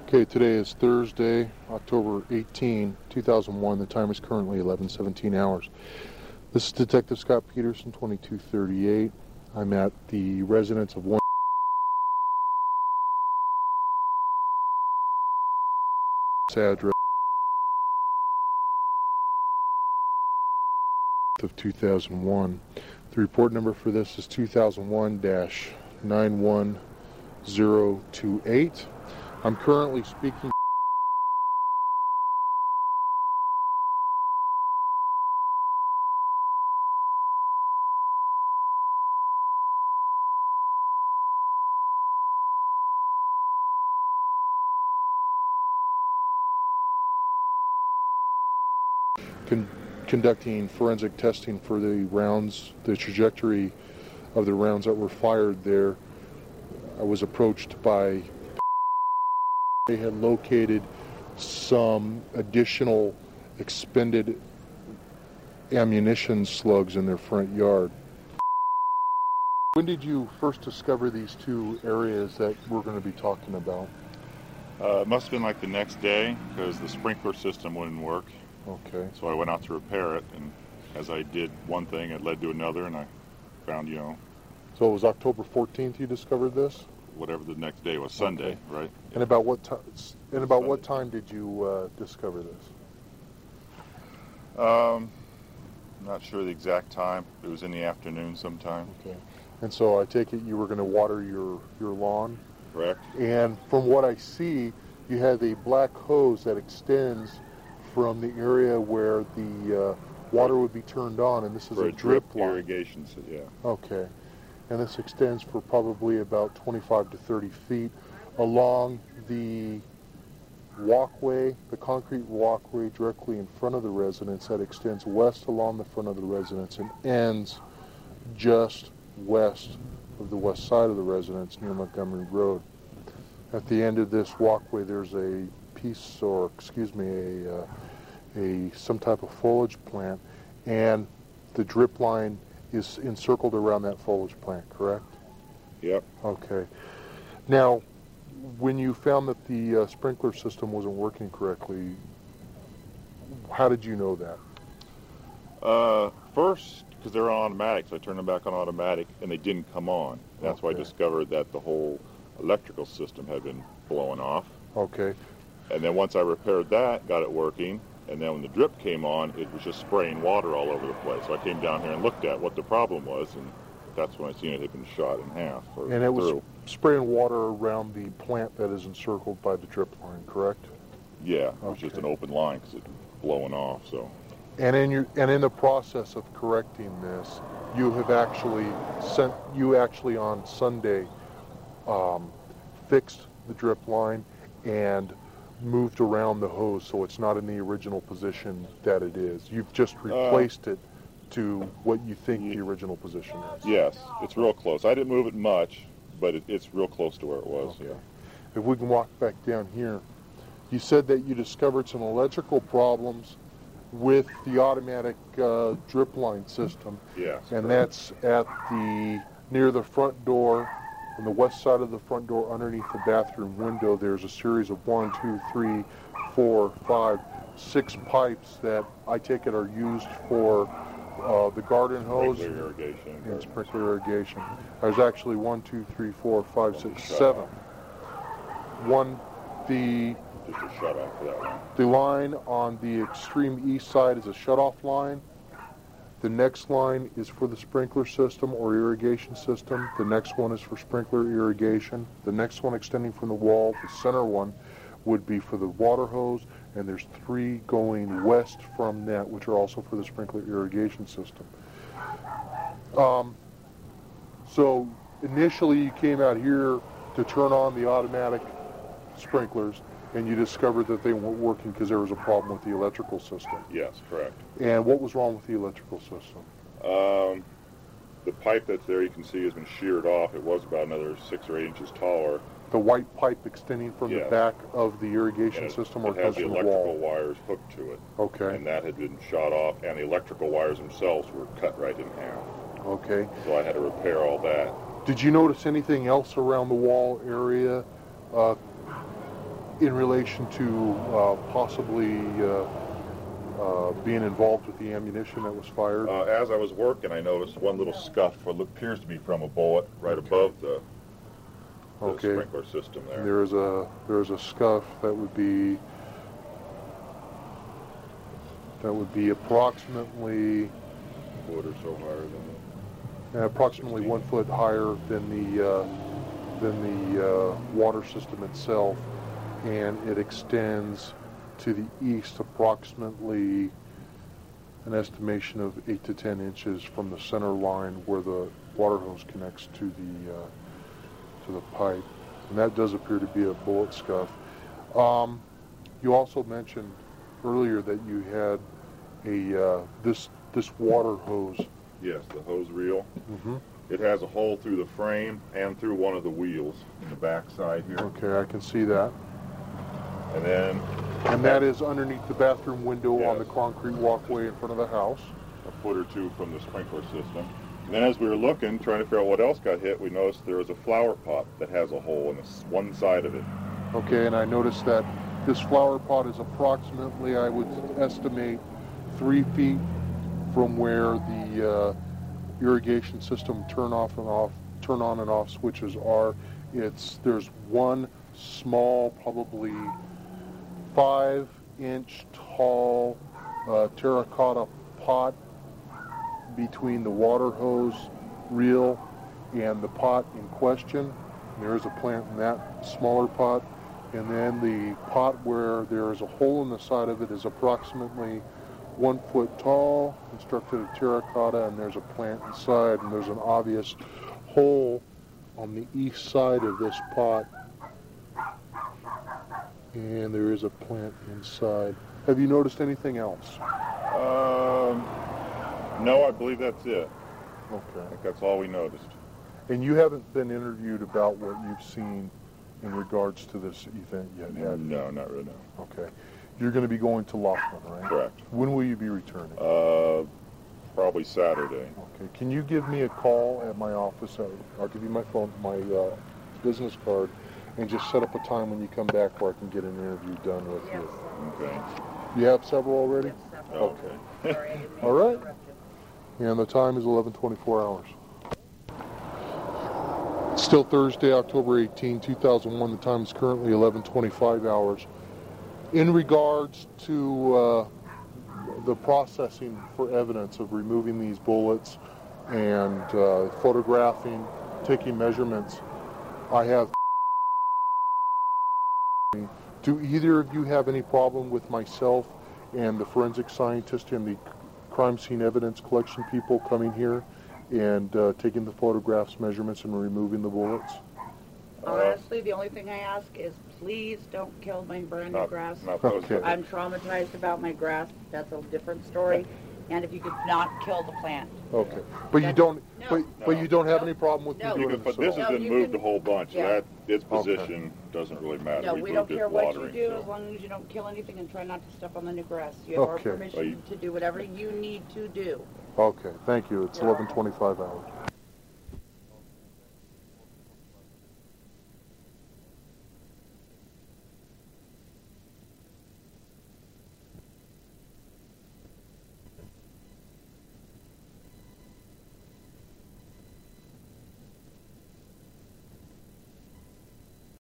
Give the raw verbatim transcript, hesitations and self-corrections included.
Okay, today is Thursday, October eighteenth, two thousand one. The time is currently eleven seventeen hours. This is Detective Scott Peterson, twenty-two thirty-eight. I'm at the residence of one address of two thousand one. The report number for this is two thousand one dash nine one zero two eight. I'm currently speaking con conducting forensic testing for the rounds, the trajectory of the rounds that were fired there. I was approached by, they had located some additional expended ammunition slugs in their front yard. When did you first discover these two areas that we're going to be talking about? Uh, it must have been like the next day because the sprinkler system wouldn't work. Okay. So I went out to repair it, and as I did one thing, it led to another, and I found, you know... So it was October fourteenth you discovered this? Whatever the next day was, Sunday, okay. right? And about what time? And about Sunday. what time did you uh, discover this? Um, not sure the exact time. It was in the afternoon sometime. Okay. And so I take it you were going to water your your lawn? Correct. And from what I see, you have a black hose that extends from the area where the uh, water would be turned on, and this is For a, a drip, drip line. irrigation, so yeah. Okay. And this extends for probably about twenty-five to thirty feet along the walkway, the concrete walkway directly in front of the residence that extends west along the front of the residence and ends just west of the west side of the residence near Montgomery Road. At the end of this walkway, there's a piece, or excuse me, a, uh, a some type of foliage plant, and the drip line is encircled around that foliage plant, correct? Yep. Okay. Now, when you found that the uh, sprinkler system wasn't working correctly, how did you know that? Uh, first, because they're on automatic, so I turned them back on automatic, and they didn't come on. That's Okay. why I discovered that the whole electrical system had been blowing off. Okay. And then once I repaired that, got it working, and then when the drip came on, it was just spraying water all over the place. So I came down here and looked at what the problem was, and that's when I seen it had been shot in half. Or And it was through. spraying water around the plant that is encircled by the drip line, correct? Yeah, it was just Okay. an open line because it was blowing off. So. And in your and in the process of correcting this, you have actually sent you actually on Sunday um, fixed the drip line and moved around the hose so it's not in the original position that it is. You've just replaced uh, it to what you think yeah. the original position is. Yes, it's real close. I didn't move it much, but it, it's real close to where it was. Okay. Yeah. If we can walk back down here, you said that you discovered some electrical problems with the automatic uh, drip line system. Yes. And correct. that's at the near the front door. On the west side of the front door, underneath the bathroom window, there's a series of one, two, three, four, five, six pipes that I take it are used for uh, the garden hose sprinkler irrigation. and sprinkler irrigation. There's actually one, two, three, four, five, six, seven. One, the just a shut off for that one. The line on the extreme east side is a shutoff line. The next line is for the sprinkler system or irrigation system. The next one is for sprinkler irrigation. The next one extending from the wall, the center one, would be for the water hose. And there's three going west from that, which are also for the sprinkler irrigation system. Um, so initially you came out here to turn on the automatic sprinklers, and you discovered that they weren't working because there was a problem with the electrical system. Yes, correct. And what was wrong with the electrical system? Um, the pipe that's there, you can see, has been sheared off. It was about another six or eight inches taller. The white pipe extending from yes. the back of the irrigation and it, system, or it has the from the electrical wall? wires hooked to it. Okay. And that had been shot off, and the electrical wires themselves were cut right in half. Okay. So I had to repair all that. Did you notice anything else around the wall area? Uh, in relation to uh, possibly uh, uh, being involved with the ammunition that was fired? Uh, as I was working, I noticed one little scuff, what appears to be from a bullet, right above the, the Okay. sprinkler system there. There is a there is a scuff that would be that would be approximately A foot or so higher than it. uh, approximately one foot higher than the uh, than the uh, water system itself, and it extends to the east approximately an estimation of eight to ten inches from the center line where the water hose connects to the uh, to the pipe, and that does appear to be a bullet scuff. Um, you also mentioned earlier that you had a uh, this this water hose. Yes, the hose reel. Mm-hmm. It has a hole through the frame and through one of the wheels in the back side here. Okay, I can see that. And then And that is underneath the bathroom window on the Yes. concrete walkway in front of the house. a foot or two from the sprinkler system. And then as we were looking, trying to figure out what else got hit, we noticed there was a flower pot that has a hole in this one side of it. Okay, and I noticed that this flower pot is approximately, I would estimate, three feet from where the uh, irrigation system turn off and off, turn on and off switches are. It's there's one small, probably five inch tall uh, terracotta pot between the water hose reel and the pot in question. There is a plant in that smaller pot, and then the pot where there is a hole in the side of it is approximately one foot tall, constructed of terracotta, and there's a plant inside, and there's an obvious hole on the east side of this pot, and there is a plant inside. Have you noticed anything else? Um, no, I believe that's it. I Okay. think that's all we noticed. And you haven't been interviewed about what you've seen in regards to this event yet, have you? No, not really, no. Okay. You're going to be going to Laughlin, right? Correct. When will you be returning? Uh, probably Saturday. Okay. Can you give me a call at my office? I'll- I'll give you my phone, my uh, business card, and just set up a time when you come back where I can get an interview done with Yes. you. Okay. You have several already? Yes, several. Okay. Sorry, I didn't mean All to right. interrupt you. And the time is eleven twenty-four hours. Still Thursday, October eighteenth, two thousand one. The time is currently eleven twenty-five hours. In regards to uh, the processing for evidence of removing these bullets and uh, photographing, taking measurements, I have. Do either of you have any problem with myself and the forensic scientist and the crime scene evidence collection people coming here and uh, taking the photographs, measurements, and removing the bullets? Honestly, the only thing I ask is please don't kill my brand new Not, grass. not those. Okay. I'm traumatized about my grass. That's a different story. And if you could not kill the plant. Okay, but you That's- don't, no. but, but you don't have No. any problem with me No. doing You can, this but at this all? has No, been you moved can- a whole bunch. yeah. That its Okay. position doesn't really matter. No, we we moved don't it care what you watering, do so. as long as you don't kill anything and try not to step on the new grass. You have our Okay. permission to do whatever you need to do. Okay, thank you. It's You're eleven twenty-five hours.